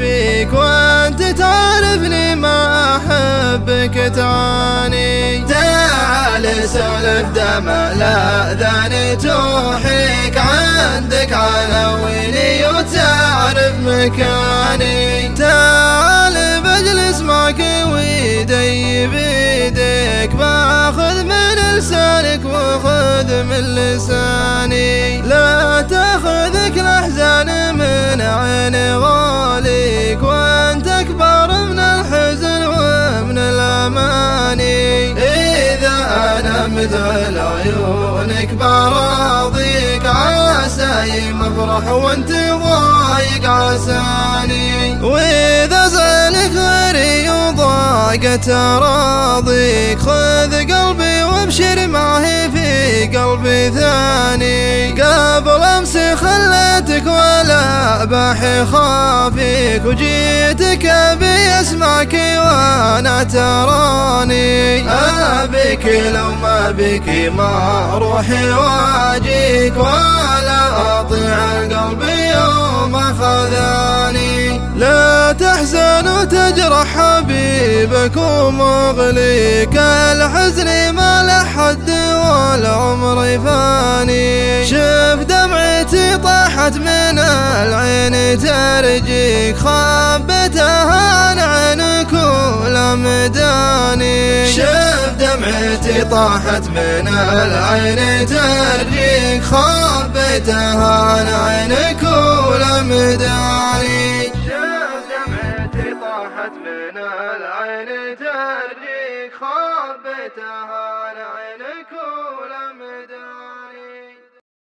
فيك وانت تعرفني ما احبك تعاني. تعال سولف دمع الأذان توحيك عندك عناويني وتعرف مكاني. تعال بجلس معك ويدي بيدك باخذ من لسانك وخذ من لساني. لا تاخذك الأحزان من عين غاليك وانت أكبر من الحزن ومن الأماني. إذا أنا مثل عيونك براضيك عساي مفرح وانت ضايق عساني. وإذا زالك غيري وضاقت أراضيك خذ قلبي وابشر معه في قلبي ثاني. قبل أمس خليتك ولا باحي خافيك وجيتك أبي أسمعك وأنا تراني. أبيك لو ما بك ما روحي واجيك ولا أطيع قلبي يوم أخذاني. لا تحزن وتجرح حبيبك ومغليك الحزن ما له حد والعمر فاني. شوف دمعتي طاحت من العين ترجيك خبتها عن عينك ولمداني. شوف دمعتي طاحت من العين ترجيك خبتها عن عينك ولمداني. شوف دمعتي طاحت من العين ترجيك خبتها عن عينك